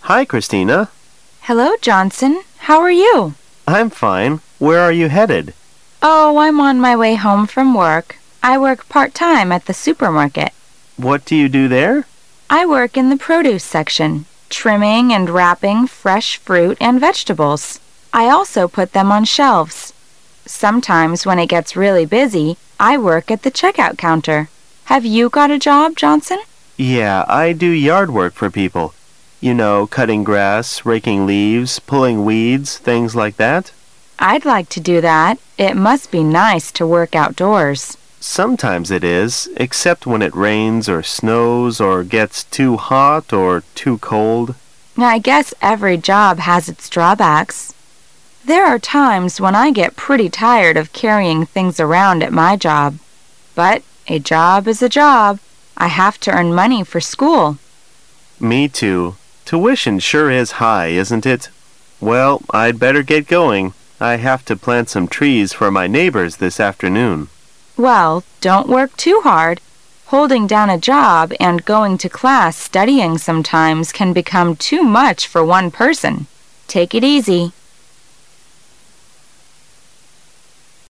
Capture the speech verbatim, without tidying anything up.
Hi, Christina. Hello, Johnson. How are you? I'm fine. Where are you headed? Oh, I'm on my way home from work. I work part-time at the supermarket. What do you do there? I work in the produce section, trimming and wrapping fresh fruit and vegetables. I also put them on shelves. Sometimes when it gets really busy, I work at the checkout counter. Have you got a job, Johnson? Yeah, I do yard work for people. You know, cutting grass, raking leaves, pulling weeds, things like that. I'd like to do that. It must be nice to work outdoors. Sometimes it is, except when it rains or snows or gets too hot or too cold. I guess every job has its drawbacks. There are times when I get pretty tired of carrying things around at my job. But a job is a job. I have to earn money for school. Me too. Tuition sure is high, isn't it? Well, I'd better get going. I have to plant some trees for my neighbors this afternoon. Well, don't work too hard. Holding down a job and going to class studying sometimes can become too much for one person. Take it easy.